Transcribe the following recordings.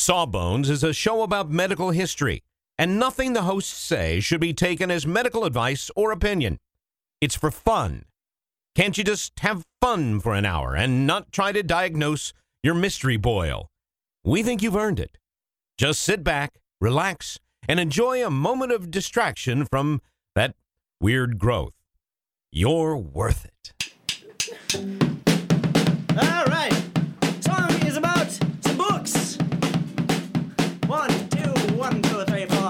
Sawbones is a show about medical history, and nothing the hosts say should be taken as medical advice or opinion. It's for fun. Can't you just have fun for an hour and not try to diagnose your mystery boil? We think you've earned it. Just sit back, relax, and enjoy a moment of distraction from that weird growth. You're worth it. All right. Song is about some books. 1, 2, 1, 2, 3, 4.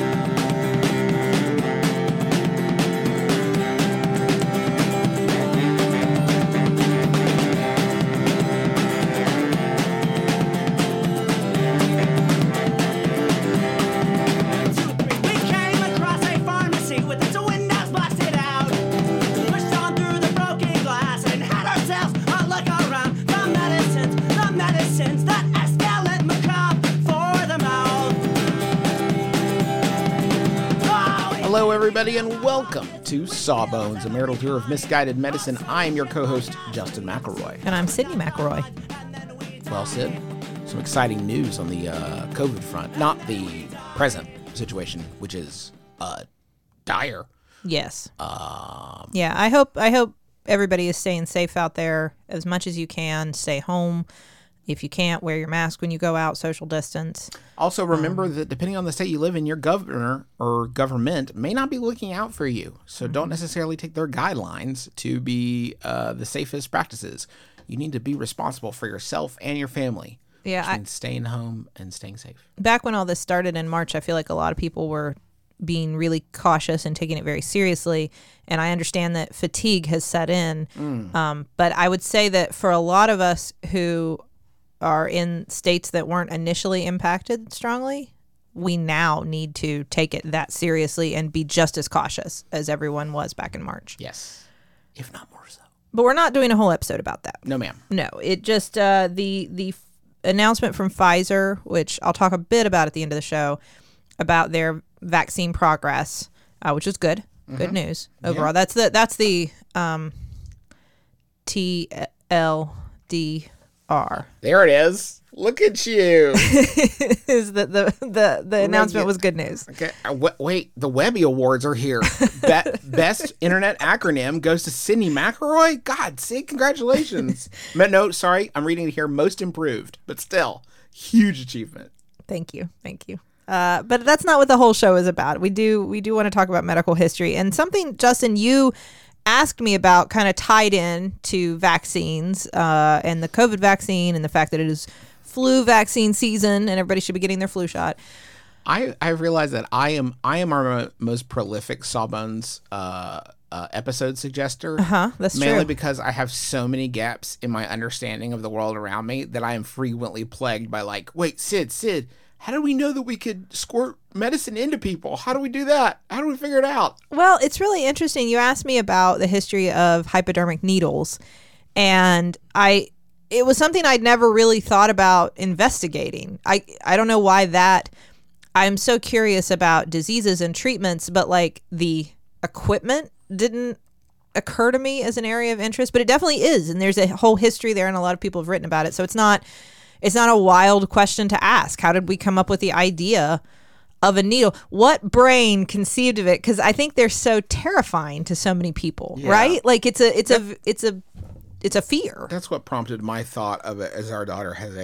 Hello, everybody, and welcome to Sawbones, a marital tour of misguided medicine. I am your co-host, Justin McElroy. And I'm Sydney McElroy. Well, Sid, some exciting news on the COVID front. Not the present situation, which is dire. Yes. Yeah, I hope everybody is staying safe out there as much as you can. Stay home. If you can't, wear your mask when you go out, social distance. Also, remember that depending on the state you live in, your governor or government may not be looking out for you. So don't necessarily take their guidelines to be the safest practices. You need to be responsible for yourself and your family. Yeah, which means staying home and staying safe. Back when all this started in March, I feel like a lot of people were being really cautious and taking it very seriously. And I understand that fatigue has set in. But I would say that for a lot of us who are in states that weren't initially impacted strongly, we now need to take it that seriously and be just as cautious as everyone was back in March. Yes, if not more so. But we're not doing a whole episode about that. No, ma'am. No, it just the announcement from Pfizer, which I'll talk a bit about at the end of the show, about their vaccine progress, which is good. Good news overall. Yeah. That's the TLDR. There it is. Look at you. Is that the announcement was good news. Okay. Wait, the Webby Awards are here. Best internet acronym goes to Sydney McElroy. God, Sid, congratulations. No, sorry, I'm reading it here. Most improved, but still, huge achievement. Thank you. But that's not what the whole show is about. We do want to talk about medical history, and something, Justin, you asked me about kind of tied in to vaccines and the COVID vaccine and the fact that it is flu vaccine season and everybody should be getting their flu shot. I realized that I am our most prolific Sawbones episode suggester. That's mainly true. Because I have so many gaps in my understanding of the world around me that I am frequently plagued by like, wait, Sid, how do we know that we could squirt medicine into people? How do we do that? How do we figure it out? Well, it's really interesting. You asked me about the history of hypodermic needles, and it was something I'd never really thought about investigating. I don't know why that. I'm so curious about diseases and treatments, but like the equipment didn't occur to me as an area of interest, but it definitely is, and there's a whole history there, and a lot of people have written about it. So it's not a wild question to ask. How did we come up with the idea of a needle? What brain conceived of it? Because I think they're so terrifying to so many people, right? Like it's a fear. That's what prompted my thought of it, as our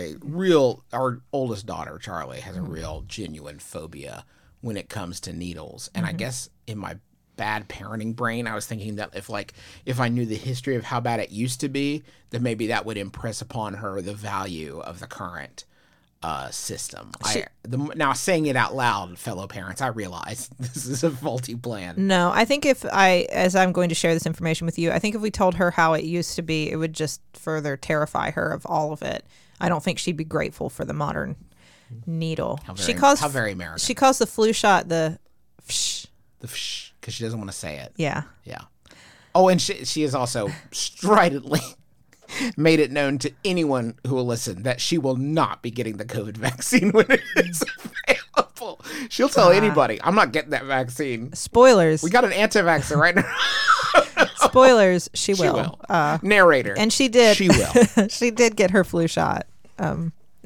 oldest daughter, Charlie, has a real genuine phobia when it comes to needles. And I guess in my bad parenting brain, I was thinking that if I knew the history of how bad it used to be, then maybe that would impress upon her the value of the current system. Now saying it out loud, fellow parents, I realize this is a faulty plan. No, I think as I'm going to share this information with you, I think if we told her how it used to be, it would just further terrify her of all of it. I don't think she'd be grateful for the modern needle. How very American. She calls the flu shot the fsh. The fsh. Because she doesn't want to say it. Yeah. Oh, and she has also stridently made it known to anyone who will listen that she will not be getting the COVID vaccine when it is available. She'll tell anybody, I'm not getting that vaccine. Spoilers. We got an anti-vaxxer right now. Spoilers, she will. Narrator. And she did. She will. She did get her flu shot. And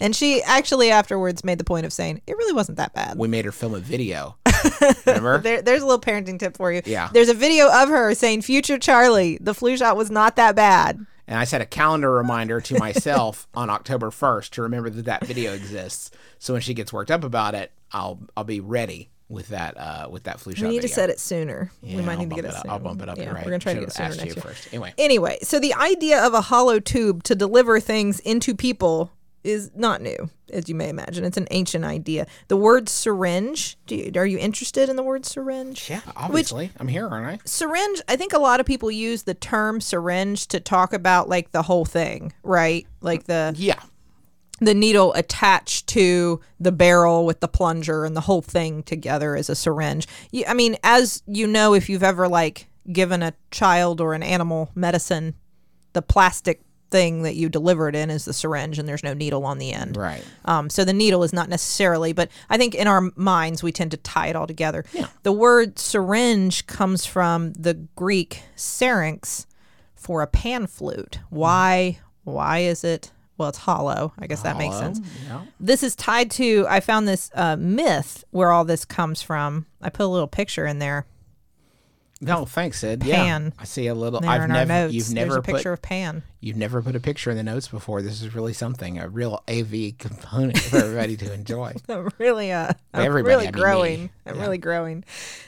And she actually afterwards made the point of saying, it really wasn't that bad. We made her film a video. Remember? There's a little parenting tip for you. Yeah. There's a video of her saying, future Charlie, the flu shot was not that bad. And I set a calendar reminder to myself on October 1st to remember that video exists. So when she gets worked up about it, I'll be ready with that flu shot We need video. to set it sooner. Yeah, we might need I'll to get bump it up. sooner. I'll bump it up. Yeah, You're right. we're going to try to get it Should've sooner asked next you year. first. Anyway, So the idea of a hollow tube to deliver things into people is not new, as you may imagine. It's an ancient idea. The word syringe, are you interested in the word syringe? yeah, obviously. I'm here, aren't I? Syringe, I think a lot of people use the term syringe to talk about like the whole thing, right? Like the Yeah. needle attached to the barrel with the plunger and the whole thing together is a syringe. I mean, as you know, if you've ever like given a child or an animal medicine, the plastic thing that you deliver it in is the syringe and there's no needle on the end. Right. So the needle is not necessarily, but I think in our minds we tend to tie it all together. Yeah. The word syringe comes from the Greek syrinx for a pan flute. Why is it? Well, it's hollow. I guess that makes sense. Yeah. This is tied to, I found this myth where all this comes from. I put a little picture in there. No, thanks, Sid. Pan. Yeah. I see a little. There I've in our never. notes. You've There's never a picture put. of Pan. You've never put a picture in the notes before. This is really something. A real AV component for everybody to enjoy. I'm really, I'm everybody, really I mean growing. me. I'm Yeah. really growing.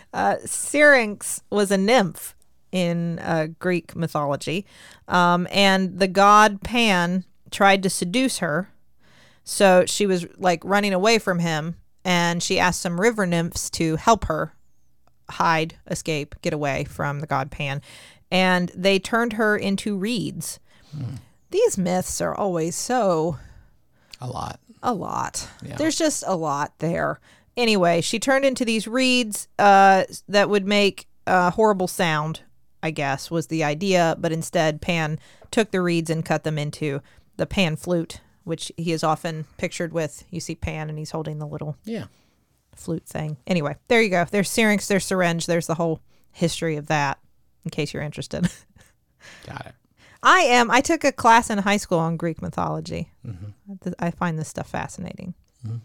Syrinx was a nymph in Greek mythology, and the god Pan tried to seduce her. So she was like running away from him, and she asked some river nymphs to help her hide, escape, get away from the god Pan, and they turned her into reeds. These myths are always so A lot. Yeah. There's just a lot there. Anyway, she turned into these reeds that would make a horrible sound, I guess, was the idea. But instead, Pan took the reeds and cut them into the pan flute, which he is often pictured with. You see Pan and he's holding the little Yeah. flute thing. Anyway, there you go. There's syrinx, there's syringe. There's the whole history of that, in case you're interested. Got it. I took a class in high school on Greek mythology. I find this stuff fascinating.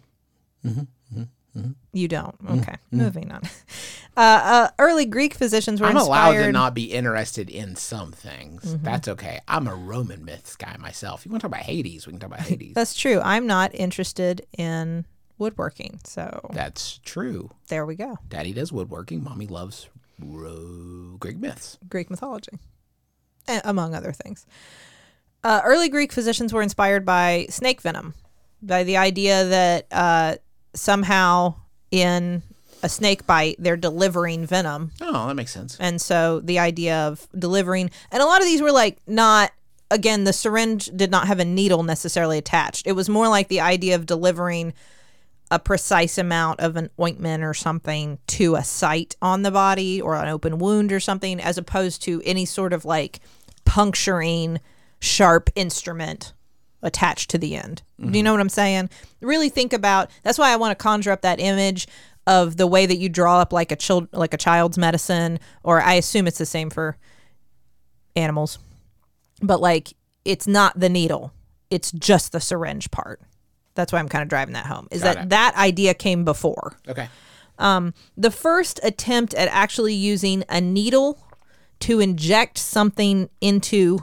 You don't? Okay. Moving on. Early Greek physicians were I'm inspired. allowed to not be interested in some things. That's okay. I'm a Roman myths guy myself. You want to talk about Hades? We can talk about Hades. That's true. I'm not interested in woodworking. So That's true. there we go. Daddy does woodworking. Mommy loves Greek myths. Greek mythology, among other things. Early Greek physicians were inspired by snake venom, by the idea that somehow in a snake bite, they're delivering venom. Oh, that makes sense. And so the idea of delivering, and a lot of these were like not, again, the syringe did not have a needle necessarily attached. It was more like the idea of delivering a precise amount of an ointment or something to a site on the body or an open wound or something, as opposed to any sort of like puncturing sharp instrument attached to the end. Do you know what I'm saying? Really think about, that's why I want to conjure up that image of the way that you draw up like a child's medicine, or I assume it's the same for animals, but like it's not the needle, it's just the syringe part. That's why I'm kind of driving that home, is that idea came before. Okay. The first attempt at actually using a needle to inject something into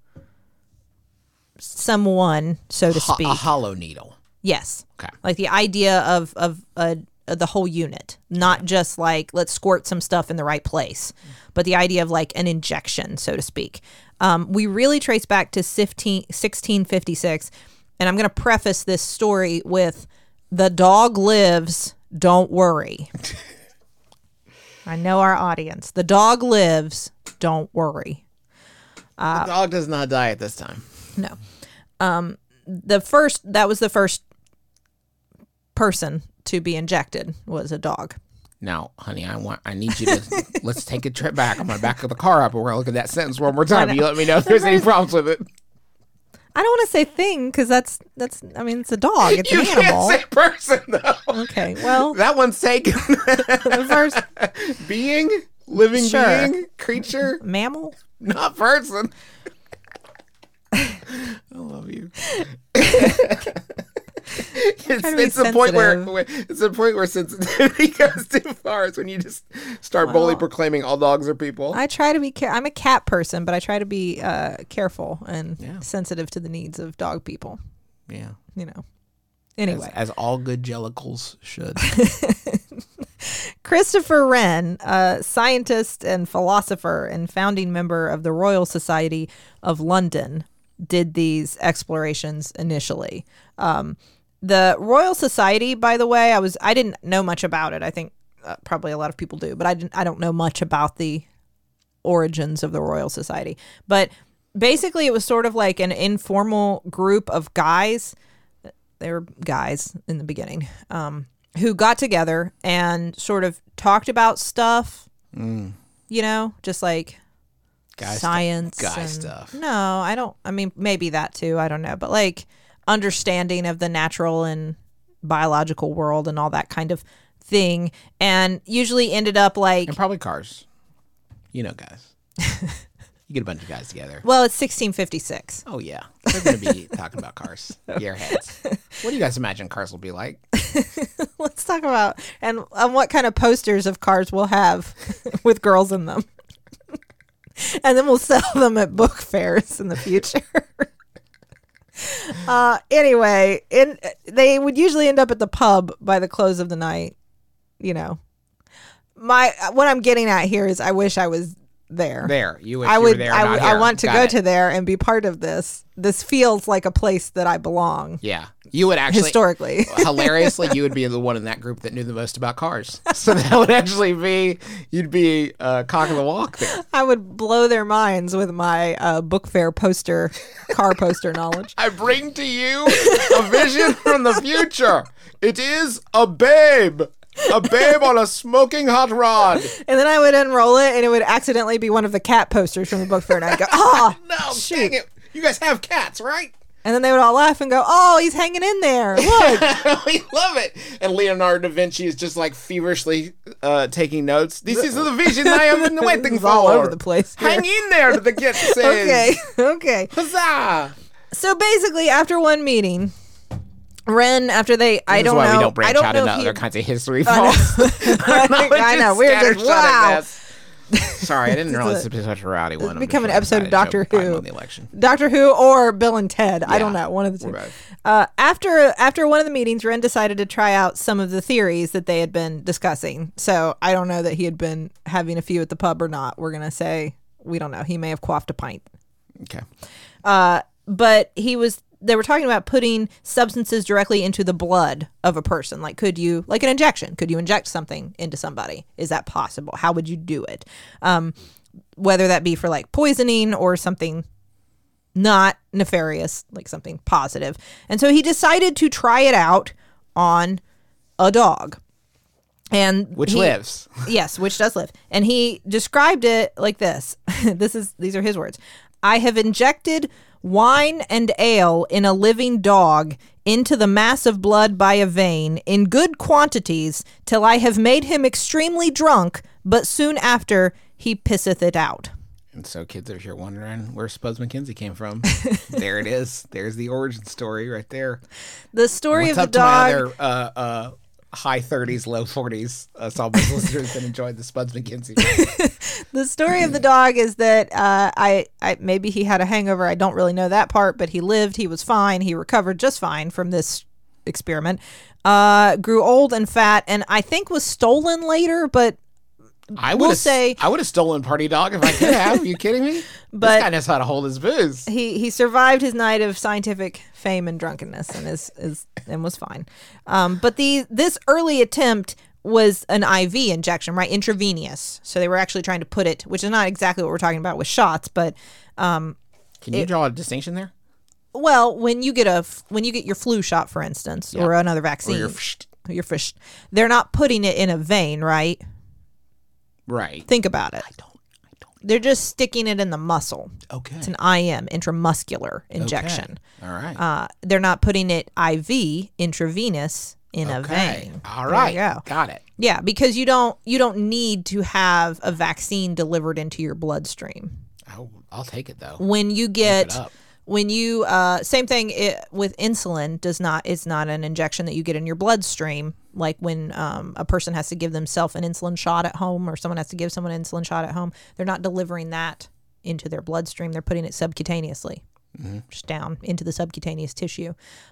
someone, so to speak. A hollow needle. Yes. Okay. Like the idea of the whole unit, not just like let's squirt some stuff in the right place, but the idea of like an injection, so to speak. We really trace back to 1656, and I'm going to preface this story with "The dog lives, don't worry." I know our audience. The dog lives, don't worry. The dog does not die at this time. No. That was the first person to be injected was a dog. Now, honey, I need you to let's take a trip back. I'm gonna back the car up and we're gonna look at that sentence one more time. You let me know if there's any problems with it. I don't want to say thing because that's I mean it's a dog. It's You an animal. can't say person though. Okay, well That one's taken. the first Being, living Sure. being, creature, mammal. not person. I love you. It's the point where sensitivity goes too far. It's when you just start boldly proclaiming all dogs are people. I try to be. I'm a cat person, but I try to be careful and sensitive to the needs of dog people. Yeah. Anyway, as all good jellicles should. Christopher Wren, a scientist and philosopher and founding member of the Royal Society of London, did these explorations initially. The Royal Society, by the way, I didn't know much about it. I think probably a lot of people do, but I don't know much about the origins of the Royal Society. But basically, it was sort of like an informal group of guys. They were guys in the beginning, who got together and sort of talked about stuff, just like science. Stuff. No, I don't. I mean, maybe that too. I don't know. But like understanding of the natural and biological world and all that kind of thing. And usually ended up like. And probably cars. Guys. You get a bunch of guys together. Well, it's 1656. Oh, yeah. They're going to be talking about cars. Airheads. What do you guys imagine cars will be like? Let's talk about and what kind of posters of cars we'll have with girls in them. And then we'll sell them at book fairs in the future. Anyway, they would usually end up at the pub by the close of the night. What I'm getting at here is I wish I was there. You wish you were there, not here. I want to go to there and be part of this. This feels like a place that I belong. Yeah. You would actually historically. Hilariously, you would be the one in that group that knew the most about cars. So that would actually be you'd be cock of the walk there. I would blow their minds with my book fair car poster knowledge. I bring to you a vision from the future. It is a babe. A babe on a smoking hot rod. And then I would unroll it, and it would accidentally be one of the cat posters from the book fair. And I'd go, oh, no, shoot. Dang it. You guys have cats, right? And then they would all laugh and go, oh, he's hanging in there. Look. We love it. And Leonardo da Vinci is just like feverishly taking notes. This is the vision I have been waiting for. All over the place. Here. Hang in there, the kid says. Okay. Huzzah. So basically, after one meeting, Wren, after they, I don't know. We don't branch out into other kinds of history faults. I know. We're just, wow. Sorry, I didn't realize this was such a rowdy one. Become an episode of Doctor Who. On the election. Doctor Who or Bill and Ted. Yeah, I don't know. One of the two. After one of the meetings, Wren decided to try out some of the theories that they had been discussing. So I don't know that he had been having a few at the pub or not. We're going to say, we don't know. He may have quaffed a pint. Okay. But they were talking about putting substances directly into the blood of a person. Like, could you, like an injection, could you inject something into somebody? Is that possible? How would you do it? Whether that be for like poisoning or something not nefarious, like something positive. And so he decided to try it out on a dog. And which lives. Yes, which does live. And he described it like this. These are his words. I have injected wine and ale in a living dog into the mass of blood by a vein in good quantities till I have made him extremely drunk, but soon after he pisseth it out. And so, kids, if you're wondering where Spuds MacKenzie came from, there it is. There's the origin story right there. The story of the dog. What's up to my other high 30s, low 40s Sawbones listeners that enjoyed the Spuds MacKenzie. The story of the dog is that I maybe he had a hangover. I don't really know that part, but he lived. He was fine. He recovered just fine from this experiment. Grew old and fat, and I think was stolen later, but I would have stolen Party Dog if I could have. Are you kidding me? But this guy knows how to hold his booze. He survived his night of scientific fame and drunkenness and was fine. But this early attempt was an IV injection, right? Intravenous. So they were actually trying to put it, which is not exactly what we're talking about with shots, but can you draw a distinction there? Well, when you get your flu shot, for instance, or another vaccine, or your fish, they're not putting it in a vein, right? Right. Think about it. I don't. They're just sticking it in the muscle. Okay. It's an IM, intramuscular injection. Okay. All right. They're not putting it IV, intravenous, in a vein. All right. There you go. Got it. Yeah, because you don't need to have a vaccine delivered into your bloodstream. I'll take it though. When you get when you same thing with insulin it's not an injection that you get in your bloodstream, like when a person has to give themselves an insulin shot at home, or someone has to give someone an insulin shot at home. They're not delivering that into their bloodstream. They're putting it subcutaneously, just down into the subcutaneous tissue.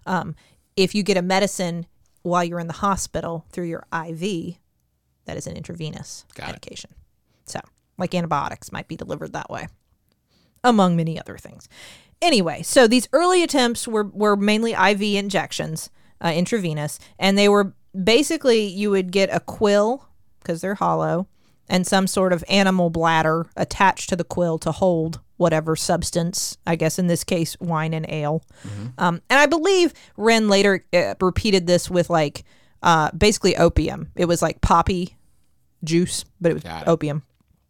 If you get a medicine while you're in the hospital through your IV, that is an intravenous medication. So, like antibiotics might be delivered that way, among many other things. Anyway, so these early attempts were mainly IV injections, intravenous, and they were basically, you would get a quill, because they're hollow, and some sort of animal bladder attached to the quill to hold whatever substance, I guess in this case, wine and ale. And I believe Wren later repeated this with like basically opium. It was like poppy juice, but it was opium.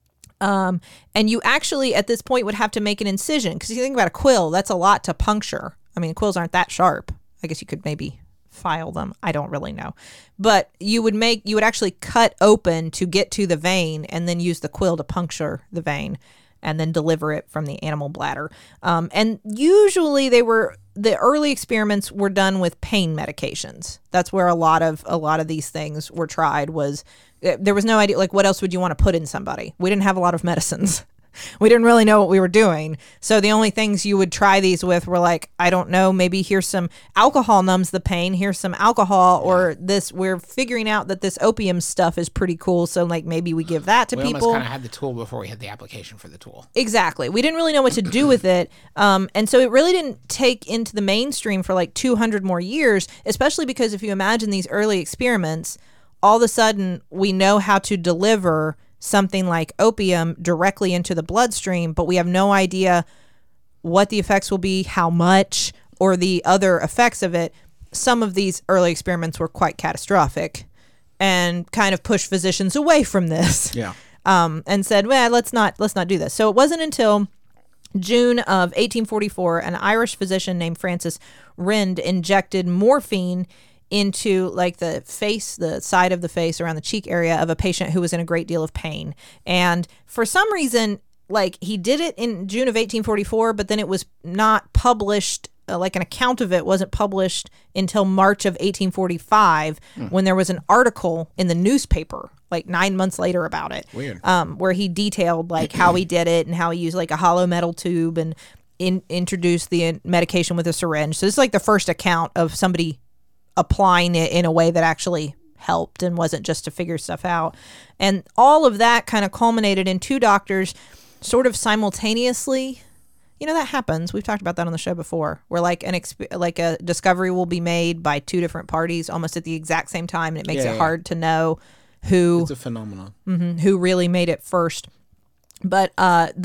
And you actually, at this point, would have to make an incision, because you think about a quill, that's a lot to puncture. I mean, quills aren't that sharp. I guess you could maybe file them. I don't really know. But you would actually cut open to get to the vein, and then use the quill to puncture the vein, and then deliver it from the animal bladder. And usually the early experiments were done with pain medications. That's where a lot of these things were tried. There was no idea, like, what else would you want to put in somebody? We didn't have a lot of medicines. We didn't really know what we were doing. So the only things you would try these with were like, I don't know, maybe here's some alcohol numbs the pain. Here's some alcohol, or this, we're figuring out that this opium stuff is pretty cool. So like maybe we give that to people. We almost kind of had the tool before we had the application for the tool. Exactly. We didn't really know what to do with it. And so it really didn't take into the mainstream for like 200 more years, especially because if you imagine these early experiments, all of a sudden we know how to deliver something like opium directly into the bloodstream, but we have no idea what the effects will be, how much, or the other effects of it. Some of these early experiments were quite catastrophic and kind of pushed physicians away from this. Yeah. And said, well, let's not do this. So it wasn't until June of 1844, an Irish physician named Francis Rind injected morphine into like the side of the face around the cheek area of a patient who was in a great deal of pain. And for some reason, like, he did it in June of 1844, but then it was not published, like an account of it wasn't published until March of 1845, when there was an article in the newspaper like 9 months later about it. Weird. Where he detailed like how he did it and how he used like a hollow metal tube and introduced the medication with a syringe. So this is like the first account of somebody applying it in a way that actually helped and wasn't just to figure stuff out. And all of that kind of culminated in two doctors sort of simultaneously. You know, that happens. We've talked about that on the show before, where like a discovery will be made by two different parties almost at the exact same time, and it makes it hard to know who. It's a phenomenon. Who really made it first. But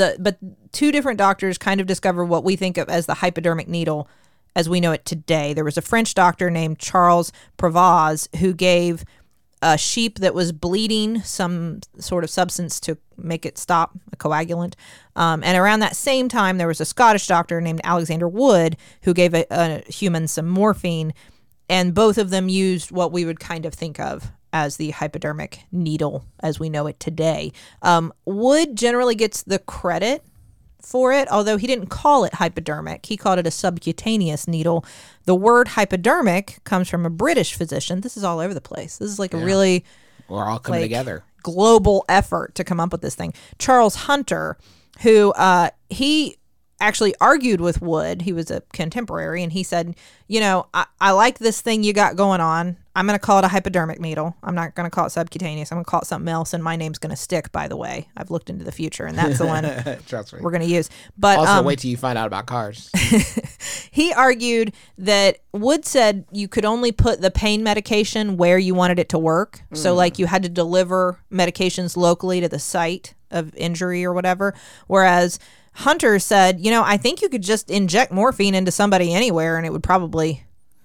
two different doctors kind of discovered what we think of as the hypodermic needle as we know it today. There was a French doctor named Charles Prevost who gave a sheep that was bleeding some sort of substance to make it stop, a coagulant. And around that same time, there was a Scottish doctor named Alexander Wood who gave a human some morphine. And both of them used what we would kind of think of as the hypodermic needle as we know it today. Wood generally gets the credit for it, although he didn't call it hypodermic. He called it a subcutaneous needle. The word hypodermic comes from a British physician. This is all over the place. This is like a really We're all coming together. Global effort to come up with this thing. Charles Hunter, who he actually argued with Wood. He was a contemporary, and he said, you know, I like this thing you got going on. I'm going to call it a hypodermic needle. I'm not going to call it subcutaneous. I'm going to call it something else, and my name's going to stick, by the way. I've looked into the future, and that's the one Trust me. we're going to use. But Also, wait till you find out about cars. he argued that Wood said you could only put the pain medication where you wanted it to work. So, like, you had to deliver medications locally to the site of injury or whatever, whereas Hunter said, you know, I think you could just inject morphine into somebody anywhere and it would probably...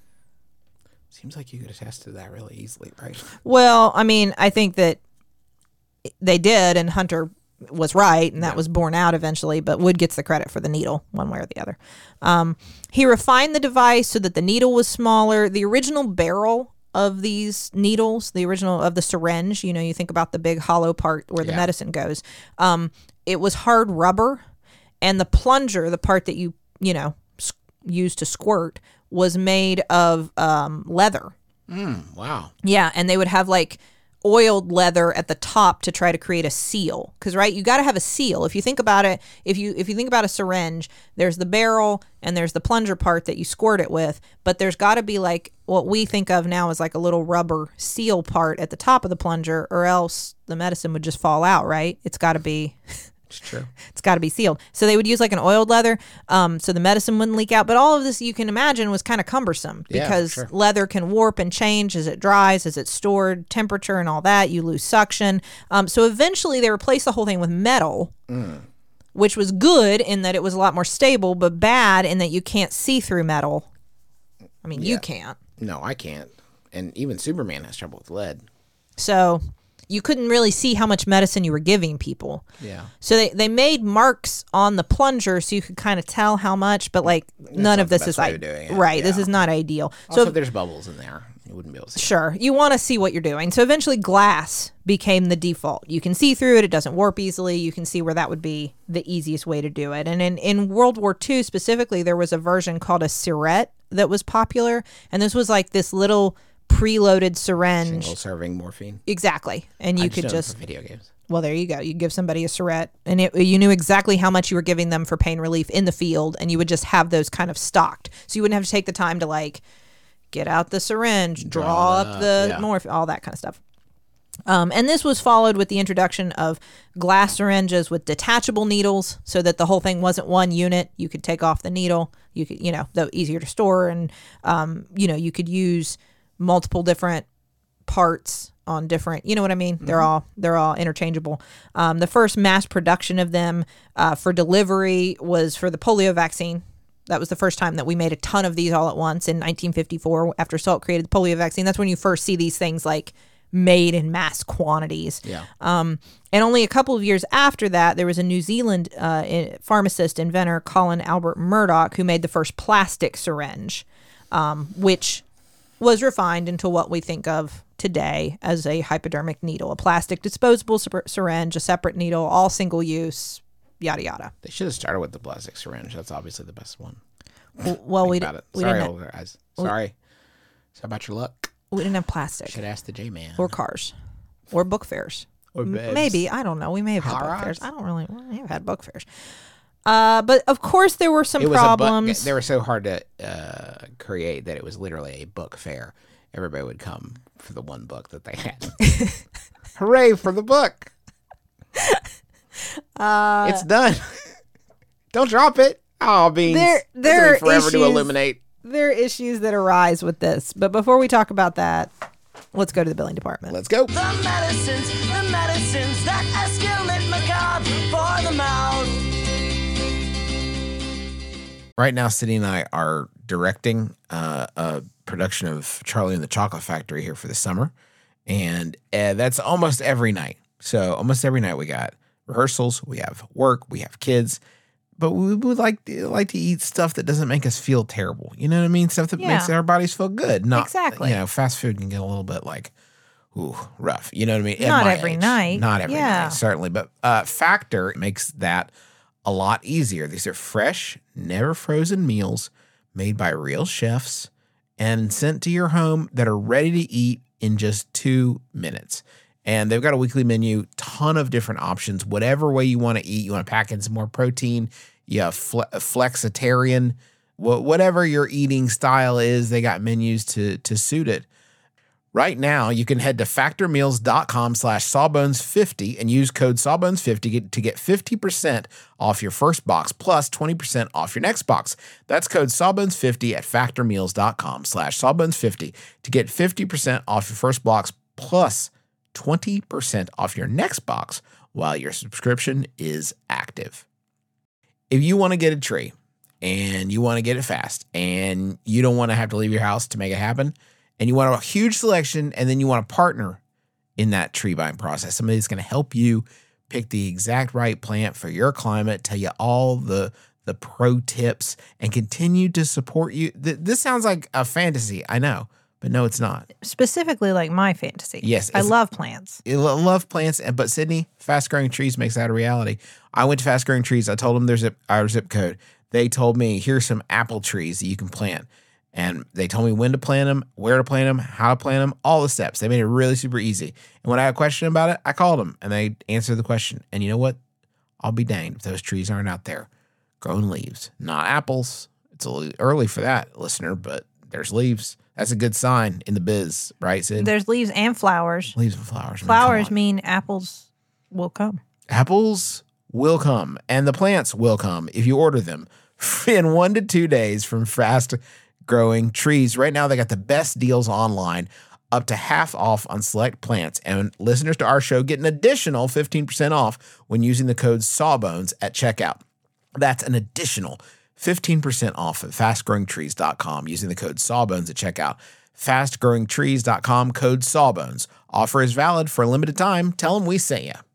Seems like you could attest to that really easily, right? Well, I mean, I think that they did, and Hunter was right, and that was borne out eventually, but Wood gets the credit for the needle one way or the other. He refined the device so that the needle was smaller. The original barrel of these needles, the original of the syringe, you know, you think about the big hollow part where the medicine goes, it was hard rubber. And the plunger, the part that you used to squirt was made of leather. Wow. Yeah, and they would have like oiled leather at the top to try to create a seal. Because right, you got to have a seal. If you think about it, if you think about a syringe, there's the barrel and there's the plunger part that you squirt it with, but there's got to be like what we think of now as like a little rubber seal part at the top of the plunger, or else the medicine would just fall out. Right? It's got to be. It's true. It's got to be sealed. So they would use like an oiled leather, so the medicine wouldn't leak out. But all of this, you can imagine, was kind of cumbersome because sure. leather can warp and change as it dries, as it's stored, temperature and all that. You lose suction. So eventually they replaced the whole thing with metal, which was good in that it was a lot more stable, but bad in that you can't see through metal. I mean, you can't. No, I can't. And even Superman has trouble with lead. So you couldn't really see how much medicine you were giving people. Yeah. So they made marks on the plunger so you could kind of tell how much, but like none of this is way of doing it. right. Yeah. This is not ideal. Also, So if there's bubbles in there, you wouldn't be able to see. sure, you want to see what you're doing. So eventually glass became the default. You can see through it. It doesn't warp easily. You can see where that would be the easiest way to do it. And in World War II specifically, there was a version called a Syrette that was popular. And this was like this little preloaded syringe. Single serving morphine. Exactly. And you could know them just for video games. well, there you go. You give somebody a Syrette, and you knew exactly how much you were giving them for pain relief in the field, and you would just have those kind of stocked. So you wouldn't have to take the time to like get out the syringe, draw up the morphine, all that kind of stuff. And this was followed with the introduction of glass syringes with detachable needles, so that the whole thing wasn't one unit. You could take off the needle. You could, they're easier to store, and you could use multiple different parts on different, you know what I mean? Mm-hmm. They're all interchangeable. The first mass production of them for delivery was for the polio vaccine. That was the first time that we made a ton of these all at once in 1954 after Salk created the polio vaccine. That's when you first see these things like made in mass quantities. Yeah. And only a couple of years after that, there was a New Zealand pharmacist, inventor, Colin Albert Murdoch, who made the first plastic syringe, which was refined into what we think of today as a hypodermic needle, a plastic disposable syringe, a separate needle, all single use, yada, yada. They should have started with the plastic syringe. That's obviously the best one. Well, we About it. we Sorry, didn't old guys. Sorry. Sorry about your luck. we didn't have plastic Should ask the J-Man. or cars or book fairs. Or beds. Maybe, I don't know. We may have had Hot book fairs. rods? We may have had book fairs. But of course there were some It was problems. they were so hard to create that it was literally a book fair. Everybody would come for the one book that they had. Hooray for the book! It's done. Don't drop it. Oh, beans. There are forever to issues. illuminate. There are issues that arise with this. But before we talk about that, let's go to the billing department. Let's go. The medicines that escalate macabre for the mouth. Right now, Sydney and I are directing a production of Charlie and the Chocolate Factory here for the summer. And that's almost every night. So almost every night we got rehearsals, we have work, we have kids. But we would like to eat stuff that doesn't make us feel terrible. You know what I mean? Stuff that makes our bodies feel good. Not, Exactly. Fast food can get a little bit like, ooh, rough. You know what I mean? At Not my every age. night. Not every Yeah. night, certainly. But Factor makes that a lot easier. These are fresh, never frozen meals made by real chefs and sent to your home that are ready to eat in just 2 minutes. And they've got a weekly menu, ton of different options, whatever way you want to eat. You want to pack in some more protein, you have flexitarian, whatever your eating style is, they got menus to suit it. Right now, you can head to factormeals.com/sawbones50 and use code sawbones50 to get 50% off your first box plus 20% off your next box. That's code sawbones50 at factormeals.com/sawbones50 to get 50% off your first box plus 20% off your next box while your subscription is active. If you want to get a tree and you want to get it fast and you don't want to have to leave your house to make it happen, and you want a huge selection, and then you want to partner in that tree buying process, somebody that's going to help you pick the exact right plant for your climate, tell you all the pro tips, and continue to support you. This sounds like a fantasy, I know, but no, it's not. Specifically like my fantasy. Yes, I love plants. I love plants, but Sydney, Fast Growing Trees makes that a reality. I went to Fast Growing Trees. I told them our zip code. they told me, here's some apple trees that you can plant. And they told me when to plant them, where to plant them, how to plant them, all the steps. They made it really super easy. And when I had a question about it, I called them and they answered the question. And you know what? I'll be danged if those trees aren't out there growing leaves, not apples. It's a little early for that, listener, but there's leaves. That's a good sign in the biz, right, Sid? There's leaves and flowers. Leaves and flowers. Man, Flowers come on. mean apples will come. Apples will come, and the plants will come if you order them in 1 to 2 days from Fast Growing Trees. Right now, they got the best deals online, up to half off on select plants. And listeners to our show get an additional 15% off when using the code SAWBONES at checkout. That's an additional 15% off at fastgrowingtrees.com using the code SAWBONES at checkout. Fastgrowingtrees.com, code SAWBONES. Offer is valid for a limited time. Tell them we sent you.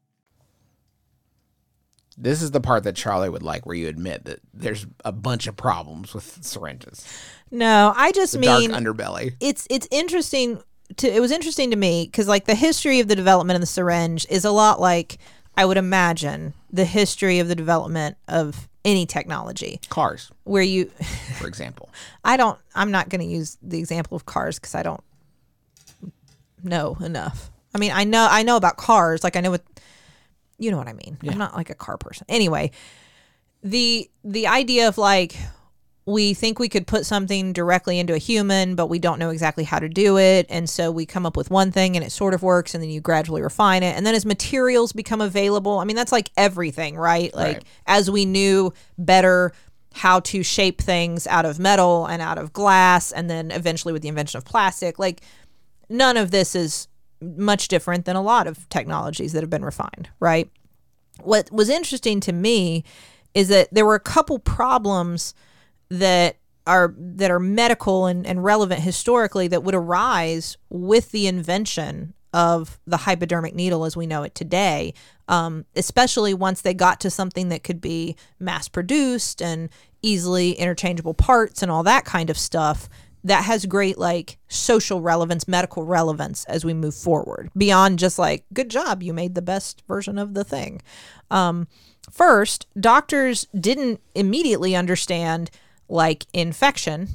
This is the part that Charlie would like, where you admit that there's a bunch of problems with syringes. No, I just The mean dark underbelly. it's interesting it was interesting to me because like the history of the development of the syringe is a lot like I would imagine the history of the development of any technology Cars, where you for example. I'm not going to use the example of cars because I don't know enough. I mean, I know about cars, like I know what you know what I mean. Yeah. I'm not like a car person. Anyway, the idea of like we think we could put something directly into a human, but we don't know exactly how to do it. And so we come up with one thing and it sort of works, and then you gradually refine it. And then as materials become available, I mean, that's like everything, right? Like Right. as we knew better how to shape things out of metal and out of glass, and then eventually with the invention of plastic, like none of this is much different than a lot of technologies that have been refined, right? What was interesting to me is that there were a couple problems that are medical and relevant historically that would arise with the invention of the hypodermic needle as we know it today, especially once they got to something that could be mass produced and easily interchangeable parts and all that kind of stuff. That has great like social relevance, medical relevance as we move forward beyond just like, good job, you made the best version of the thing. First, doctors didn't immediately understand like infection.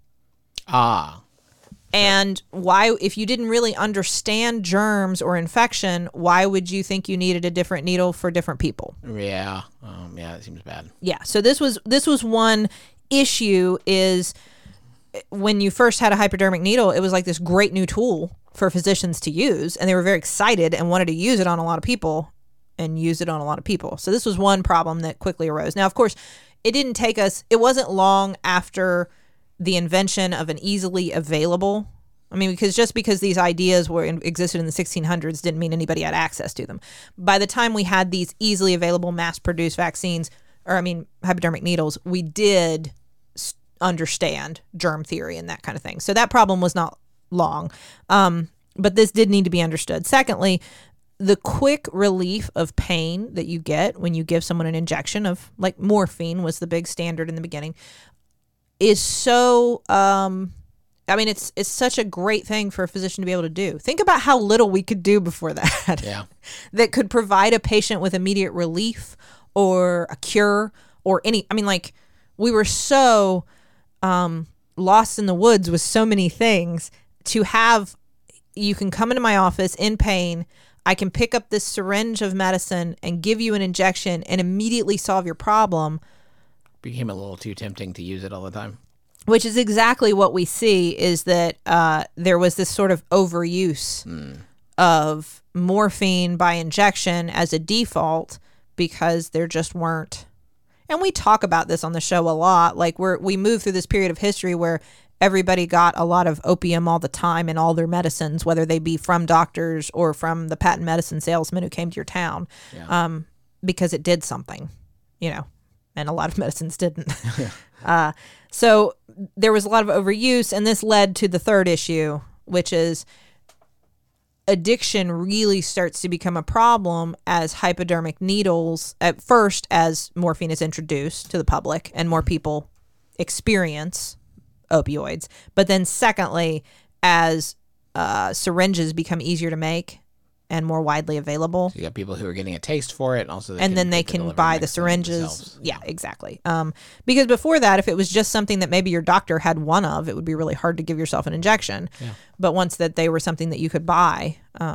And why, if you didn't really understand germs or infection, why would you think you needed a different needle for different people? Yeah. Yeah, that seems bad. Yeah. So this was one issue is when you first had a hypodermic needle, it was like this great new tool for physicians to use, and they were very excited and wanted to use it on a lot of people and use it on a lot of people. So this was one problem that quickly arose. Now, of course, it wasn't long after the invention of an easily available, I mean, because these ideas existed in the 1600s didn't mean anybody had access to them. By the time we had these easily available mass-produced vaccines, hypodermic needles, we did understand germ theory and that kind of thing. So that problem was not long. But this did need to be understood. Secondly, the quick relief of pain that you get when you give someone an injection of, like, morphine was the big standard in the beginning, is so, it's such a great thing for a physician to be able to do. Think about how little we could do before that. Yeah. That could provide a patient with immediate relief or a cure or we were so lost in the woods with so many things. To have, you can come into my office in pain, I can pick up this syringe of medicine and give you an injection and immediately solve your problem. Became a little too tempting to use it all the time. Which is exactly what we see, is that there was this sort of overuse of morphine by injection as a default because there just weren't. And we talk about this on the show a lot. Like we move through this period of history where everybody got a lot of opium all the time in all their medicines, whether they be from doctors or from the patent medicine salesman who came to your town, because it did something, and a lot of medicines didn't. So there was a lot of overuse, and this led to the third issue, which is addiction really starts to become a problem as hypodermic needles, at first as morphine is introduced to the public and more people experience opioids, but then secondly, as syringes become easier to make and more widely available. You got people who are getting a taste for it, and also Then they can buy the syringes. Yeah, exactly. Because before that, if it was just something that maybe your doctor had one of, it would be really hard to give yourself an injection. Yeah. But once that they were something that you could buy,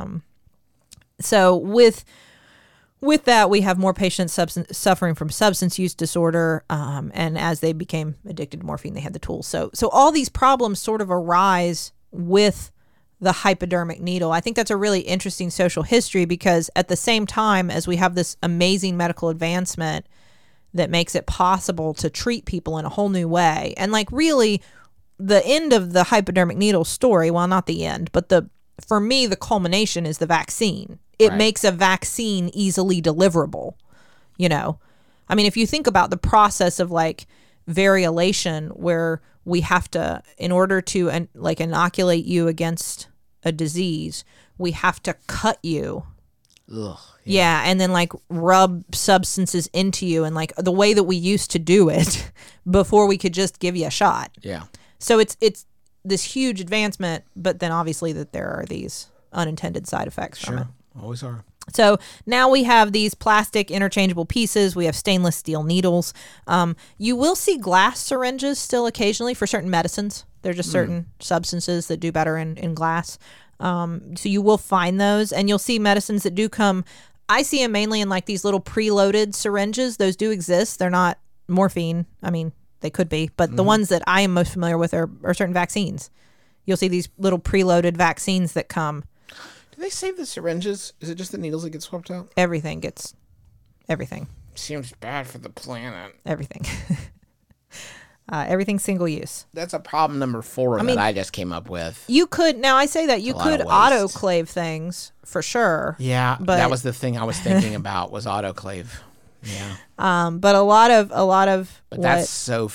so with that, we have more patients suffering from substance use disorder, and as they became addicted to morphine, they had the tools. So all these problems sort of arise with the hypodermic needle. I think that's a really interesting social history, because at the same time as we have this amazing medical advancement that makes it possible to treat people in a whole new way, and like really the end of the hypodermic needle story, well, not the end, but for me, the culmination is the vaccine. It Right. makes a vaccine easily deliverable, you know? I mean, if you think about the process of like variolation, where we have to, in order to like inoculate you against a disease, we have to cut you. Ugh. Yeah, and then like rub substances into you, and like the way that we used to do it before we could just give you a shot. Yeah. So it's this huge advancement, but then obviously that there are these unintended side effects from it. Sure. Always are. So now we have these plastic interchangeable pieces. We have stainless steel needles. You will see glass syringes still occasionally for certain medicines. There are just certain substances that do better in glass. So you will find those, and you'll see medicines that do come. I see them mainly in like these little preloaded syringes. Those do exist. They're not morphine. I mean, they could be, but the ones that I am most familiar with are certain vaccines. You'll see these little preloaded vaccines that come. Do they save the syringes? Is it just the needles that get swapped out? Everything gets everything. Seems bad for the planet. Everything. Everything's single use. That's a problem number 4 mean- that I just came up with. You could, now I say that, you A lot could of waste. autoclave things for sure. Yeah, But- that was the thing I was thinking about was autoclave. Yeah, But a lot of but what, that's so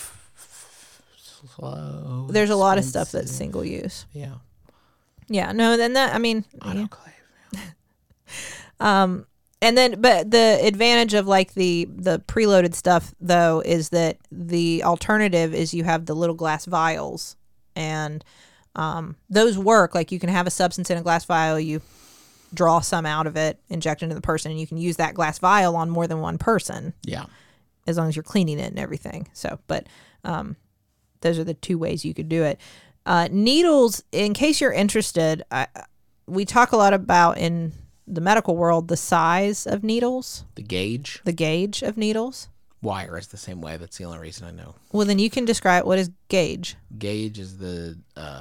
slow. there's a lot of stuff that's expensive. single use. Yeah, Yeah, no, then that, I mean, yeah. autoclave. And then, but the advantage of like the preloaded stuff though is that the alternative is you have the little glass vials, and those work. Like you can have a substance in a glass vial, you draw some out of it, inject into the person, and you can use that glass vial on more than one person Yeah, as long as you're cleaning it and everything. So, but those are the two ways you could do it. Needles, in case you're interested, we talk a lot about in the medical world the size of needles, the gauge the gauge of needles. wire is the same way. That's the only reason I know. Well, then you can describe what is gauge. Gauge is the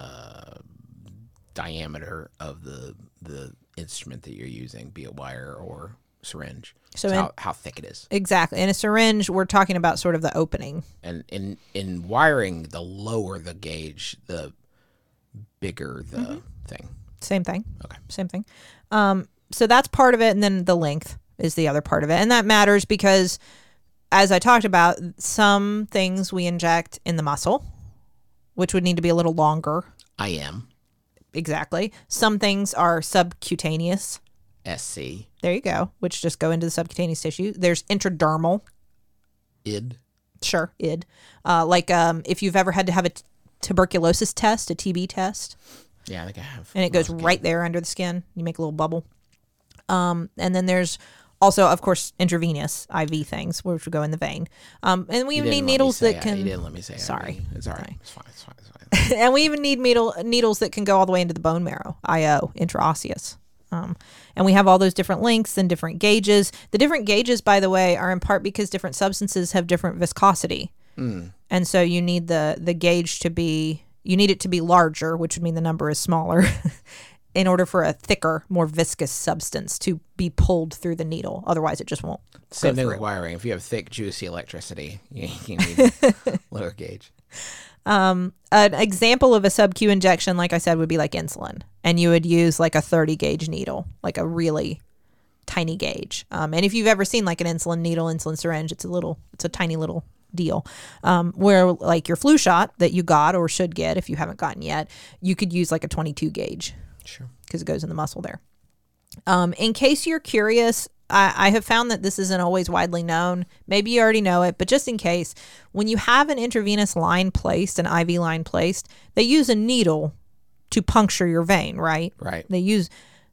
diameter of the instrument that you're using, be it wire or syringe. So It's how thick it is. Exactly. In a syringe, we're talking about sort of the opening. And in wiring, the lower the gauge, the bigger the thing. Same thing. Okay. Same thing. So that's part of it, and then the length is the other part of it. And that matters because, as I talked about, some things we inject in the muscle, which would need to be a little longer. I am Exactly. Some things are subcutaneous. SC. There you go, which just go into the subcutaneous tissue. There's intradermal. ID. Sure, id. If you've ever had to have a tuberculosis test, a TB test, Yeah, I think I have. and it goes right there under the skin. You make a little bubble. And then there's also, of course, intravenous IV things, which would go in the vein. And we even need needles that can. You didn't let me say. Sorry. IV. It's all right. Sorry. It's fine. It's fine. It's fine. And we even need needles that can go all the way into the bone marrow, IO, intraosseous. And we have all those different lengths and different gauges. The different gauges, by the way, are in part because different substances have different viscosity. And so you need the gauge to be, you need it to be larger, which would mean the number is smaller, in order for a thicker, more viscous substance to be pulled through the needle. Otherwise, it just won't. Same go thing through. with wiring. If you have thick, juicy electricity, you need lower gauge. An example of a sub-Q injection, like I said, would be like insulin. And you would use like a 30 gauge needle, like a really tiny gauge. And if you've ever seen like an insulin needle, insulin syringe, it's a tiny little deal. Where like your flu shot that you got or should get if you haven't gotten yet, you could use like a 22 gauge. Sure. Because it goes in the muscle there. In case you're curious, I have found that this isn't always widely known. Maybe you already know it, but just in case, when you have an intravenous line placed, an IV line placed, they use a needle to puncture your vein, right? Right. They use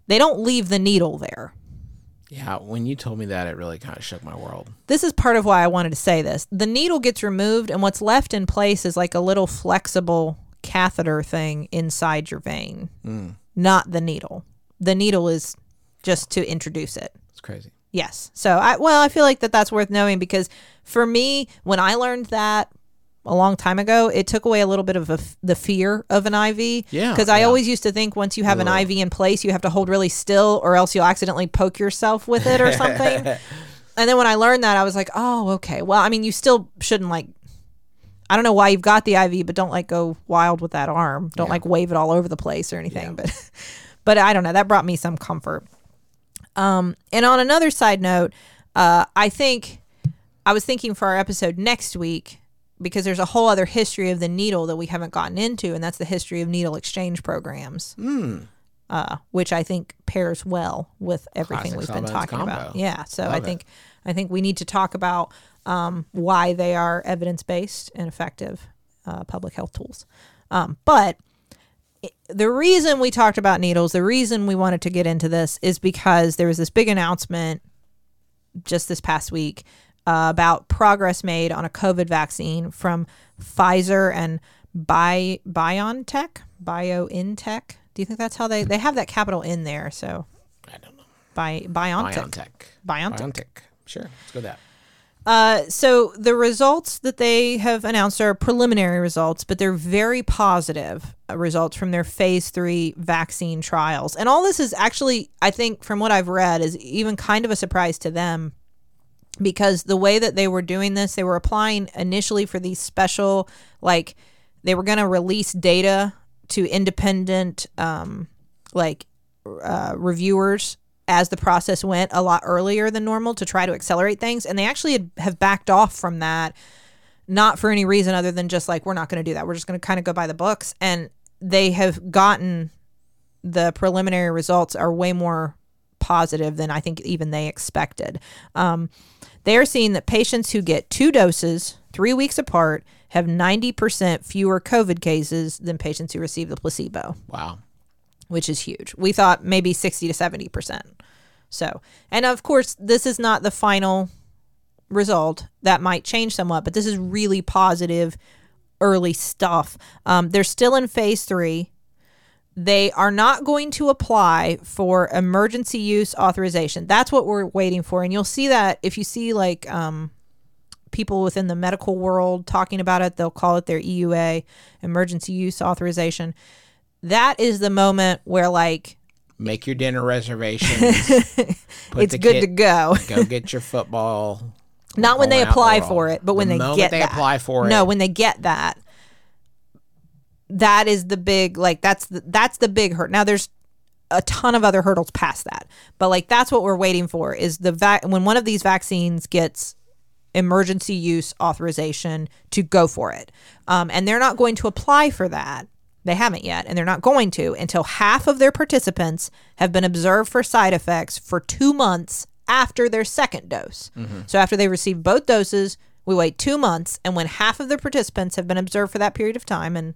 They don't leave the needle there. Yeah, when you told me that, it really kind of shook my world. This is part of why I wanted to say this. The needle gets removed, and what's left in place is like a little flexible catheter thing inside your vein, not the needle. The needle is just to introduce it. It's crazy. Yes. So I feel like that's worth knowing, because for me, when I learned that a long time ago, it took away a little bit of the fear of an IV. Yeah. Because I always used to think once you have an IV in place, you have to hold really still, or else you'll accidentally poke yourself with it or something. And then when I learned that, I was like, oh, okay. Well, I mean, you still shouldn't I don't know why you've got the IV, but don't go wild with that arm. Don't wave it all over the place or anything. Yeah. But I don't know. That brought me some comfort. And on another side note, I think I was thinking for our episode next week, because there's a whole other history of the needle that we haven't gotten into, and that's the history of needle exchange programs, which I think pairs well with everything Classic we've been Sawbones talking about. combo. Yeah, so Love I think we need to talk about why they are evidence-based and effective public health tools. But the reason we talked about needles, the reason we wanted to get into this, is because there was this big announcement just this past week about progress made on a COVID vaccine from Pfizer and BioNTech. Do you think that's how they have that capital in there? So I don't know. BioNTech. BioNTech. Sure. Let's go with that. So the results that they have announced are preliminary results, but they're very positive results from their phase 3 vaccine trials. And all this is actually, I think, from what I've read, is even kind of a surprise to them, because the way that they were doing this, they were applying initially for these special, they were going to release data to independent, reviewers as the process went a lot earlier than normal to try to accelerate things. And they actually have backed off from that, not for any reason other than just we're not going to do that. We're just going to kind of go by the books. And they have gotten, the preliminary results are way more positive than I think even they expected. They are seeing that patients who get 2 doses 3 weeks apart have 90% fewer COVID cases than patients who receive the placebo. Wow. Which is huge. We thought maybe 60 to 70%. So, and of course, this is not the final result. That might change somewhat, but this is really positive early stuff. They're still in phase 3. They are not going to apply for emergency use authorization. That's what we're waiting for. And you'll see that if you see people within the medical world talking about it, they'll call it their EUA, emergency use authorization. That is the moment where make your dinner reservations. It's good to go. Go get your football. Not when they apply for it, but when they get that. Apply for it. No, when they get that. That is the big, that's the big hurt. Now there's a ton of other hurdles past that, but that's what we're waiting for, is when one of these vaccines gets emergency use authorization to go for it. And they're not going to apply for that. They haven't yet, and they're not going to until half of their participants have been observed for side effects for 2 months after their second dose. Mm-hmm. So after they receive both doses, we wait 2 months, and when half of the participants have been observed for that period of time and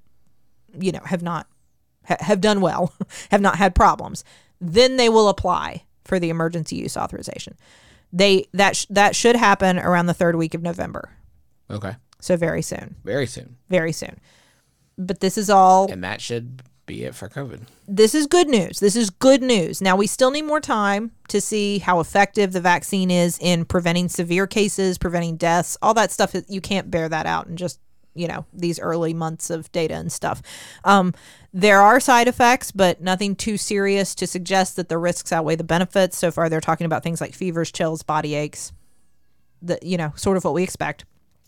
have done well, have not had problems, then they will apply for the emergency use authorization. That should happen around the 3rd week of November. Okay. So very soon. Very soon. Very soon. But this is all... And that should be it for COVID. This is good news. This is good news. Now, we still need more time to see how effective the vaccine is in preventing severe cases, preventing deaths, all that stuff. You can't bear that out in just, these early months of data and stuff. There are side effects, but nothing too serious to suggest that the risks outweigh the benefits. So far, they're talking about things like fevers, chills, body aches, sort of what we expect.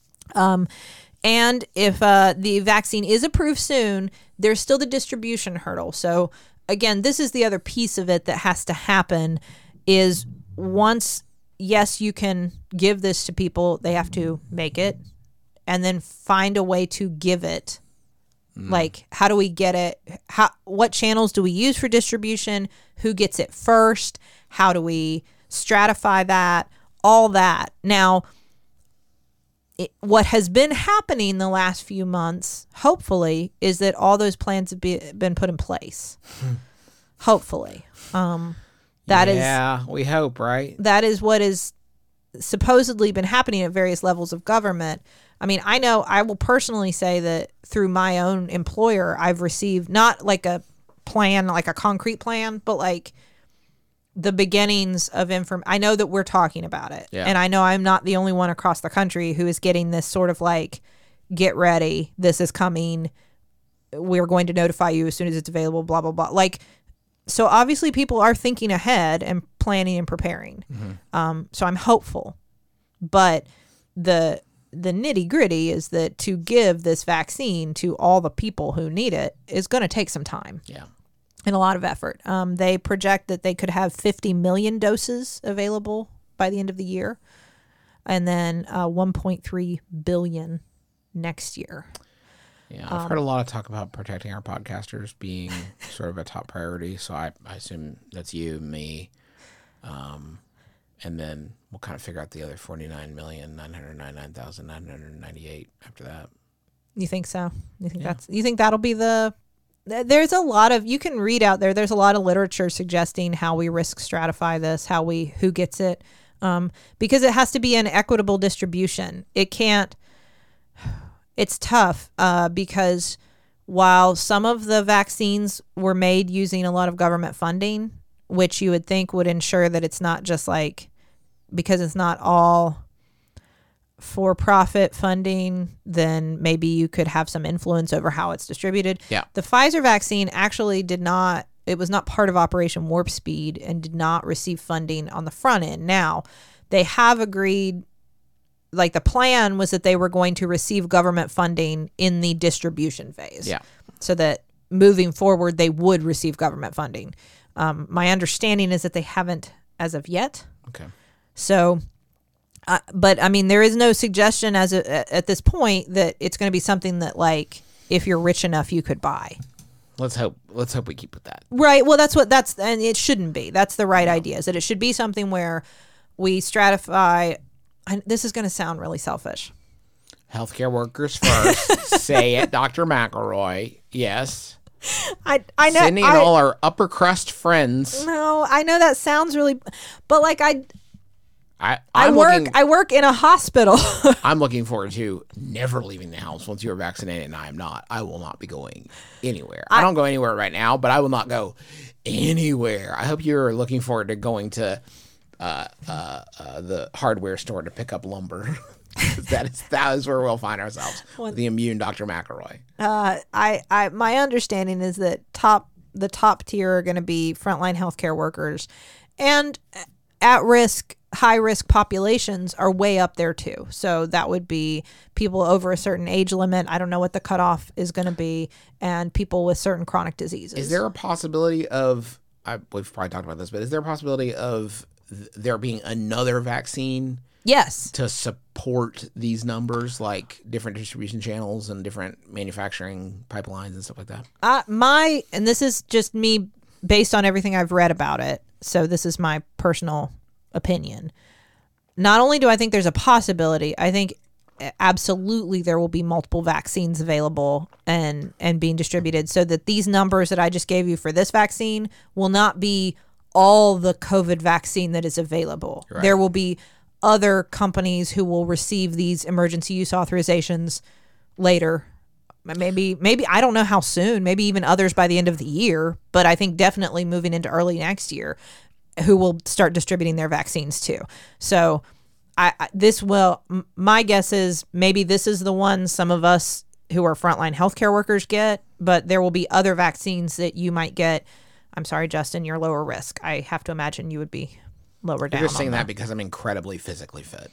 And if the vaccine is approved soon, there's still the distribution hurdle. So again, this is the other piece of it that has to happen, is once, yes, you can give this to people, they have to make it and then find a way to give it. How do we get it? What channels do we use for distribution? Who gets it first? How do we stratify that? All that. Now, what has been happening the last few months, hopefully, is that all those plans have been put in place. Hopefully. Yeah, we hope, right? That is what is supposedly been happening at various levels of government. I mean, I know I will personally say that through my own employer, I've received not like a plan, like a concrete plan, but like the beginnings of I know that we're talking about it. Yeah. And I know I'm not the only one across the country who is getting this sort of like, get ready, this is coming, we're going to notify you as soon as it's available, blah, blah, blah. Like, so obviously people are thinking ahead and planning and preparing. So I'm hopeful. But the nitty gritty is that to give this vaccine to all the people who need it is going to take some time. Yeah. And a lot of effort. They project that they could have 50 million doses available by the end of the year, and then 1.3 billion next year. Yeah, I've heard a lot of talk about protecting our podcasters being sort of a top priority. So I assume that's you, me, and then we'll kind of figure out the other 49,999,998 after that. You think so? You think you think that'll be the? There's a lot of, you can read out there. There's a lot of literature suggesting how we risk stratify this, who gets it, because it has to be an equitable distribution. It can't. It's tough because while some of the vaccines were made using a lot of government funding, which you would think would ensure that it's not just like, because it's not all for-profit funding, then maybe you could have some influence over how it's distributed. Yeah. The Pfizer vaccine actually it was not part of Operation Warp Speed and did not receive funding on the front end. Now, they have agreed, like the plan was that they were going to receive government funding in the distribution phase. Yeah. So that moving forward, they would receive government funding. My understanding is that they haven't as of yet. Okay. So, but I mean, there is no suggestion at this point that it's going to be something that, like, if you're rich enough, you could buy. Let's hope we keep with that. Right. Well, and it shouldn't be. That's the right idea, is that it should be something where we stratify. This is going to sound really selfish. Healthcare workers first. Say it, Dr. McElroy. Yes. I know. Sydney and all our upper crust friends. No, I know that sounds really, but like I I'm work in a hospital. I'm looking forward to never leaving the house once you're vaccinated, and I am not. I will not be going anywhere. I don't go anywhere right now, but I will not go anywhere. I hope you're looking forward to going to the hardware store to pick up lumber. that is where we'll find ourselves. The immune Dr. McElroy. My understanding is that the top tier are going to be frontline healthcare workers, and at risk, high risk populations are way up there too. So that would be people over a certain age limit. I don't know what the cutoff is going to be, and people with certain chronic diseases. Is there a possibility of? We've probably talked about this, but is there a possibility of there being another vaccine? Yes. To support these numbers, like different distribution channels and different manufacturing pipelines and stuff like that? And this is just me based on everything I've read about it. So this is my personal opinion. Not only do I think there's a possibility, I think absolutely there will be multiple vaccines available and being distributed, so that these numbers that I just gave you for this vaccine will not be all the COVID vaccine that is available. Right. There will be other companies who will receive these emergency use authorizations later. Maybe I don't know how soon, maybe even others by the end of the year, but I think definitely moving into early next year, who will start distributing their vaccines too. So my guess is maybe this is the one some of us who are frontline healthcare workers get, but there will be other vaccines that you might get. I'm sorry, Justin, you're lower risk. I have to imagine you would be lower down. You're just saying that because I'm incredibly physically fit.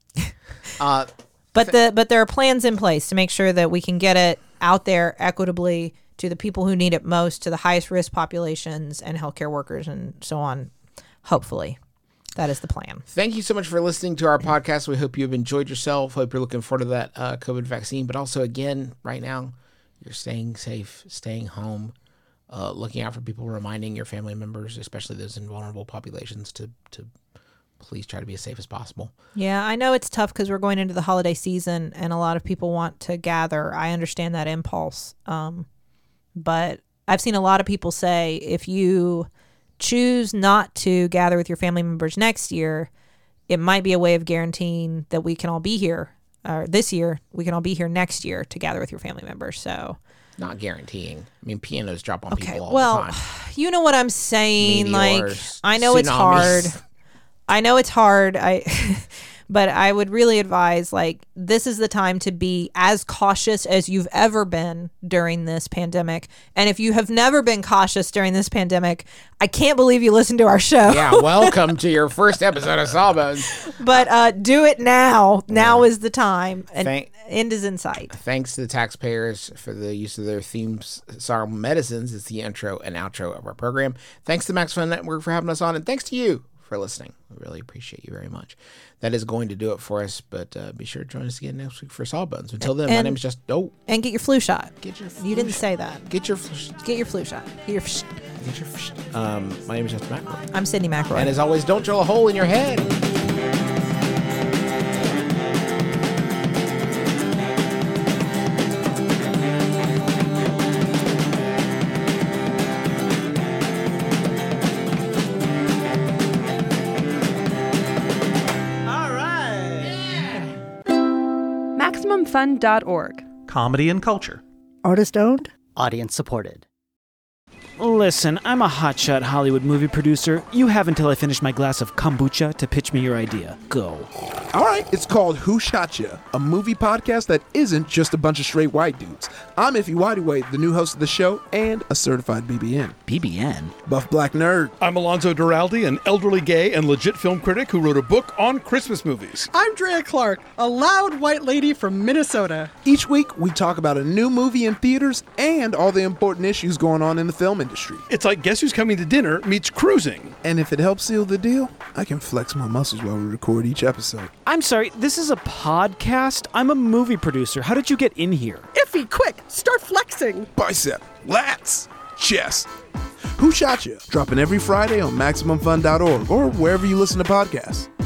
But there are plans in place to make sure that we can get it out there equitably to the people who need it most, to the highest risk populations and healthcare workers and so on. Hopefully, that is the plan. Thank you so much for listening to our podcast. We hope you've enjoyed yourself. Hope you're looking forward to that COVID vaccine. But also, again, right now, you're staying safe, staying home, looking out for people, reminding your family members, especially those in vulnerable populations, to please try to be as safe as possible. Yeah, I know it's tough because we're going into the holiday season and a lot of people want to gather. I understand that impulse. But I've seen a lot of people say if you choose not to gather with your family members next year, it might be a way of guaranteeing that we can all be here this year. We can all be here next year to gather with your family members. So Not guaranteeing. I mean, pianos drop on okay, people all well, the time. you know what I'm saying. Meteors, I know it's hard. tsunamis. I know it's hard. But I would really advise, this is the time to be as cautious as you've ever been during this pandemic. And if you have never been cautious during this pandemic, I can't believe you listened to our show. Yeah, welcome to your first episode of Sawbones. But do it now. Now is the time. And Thank- end is in sight. Thanks to the taxpayers for the use of their themes, Sorrow Medicines is the intro and outro of our program. Thanks to Max Fun Network for having us on, and thanks to you for listening. We really appreciate you very much. That is going to do it for us, but be sure to join us again next week for Sawbones. Until then, my And- name is just And get your flu shot. Get your You didn't say that. Get your flu Get your flu shot. Get your Get your my name is Justin McElroy. I'm Sydney McElroy. And as always, don't drill a hole in your head. All right. MaximumFun.org. Comedy and culture. Artist owned? Audience supported. Listen, I'm a hotshot Hollywood movie producer. You have until I finish my glass of kombucha to pitch me your idea. Go. All right, it's called Who Shot Ya, a movie podcast that isn't just a bunch of straight white dudes. I'm Iffy Whitey, the new host of the show and a certified BBN. BBN? Buff Black Nerd. I'm Alonzo Duralde, an elderly gay and legit film critic who wrote a book on Christmas movies. I'm Drea Clark, a loud white lady from Minnesota. Each week, we talk about a new movie in theaters and all the important issues going on in the film industry. It's like Guess Who's Coming to Dinner meets cruising. And if it helps seal the deal, I can flex my muscles while we record each episode. I'm sorry, this is a podcast? I'm a movie producer. How did you get in here? Iffy, quick, start flexing. Bicep, lats, chest. Who Shot Ya? Dropping every Friday on MaximumFun.org or wherever you listen to podcasts.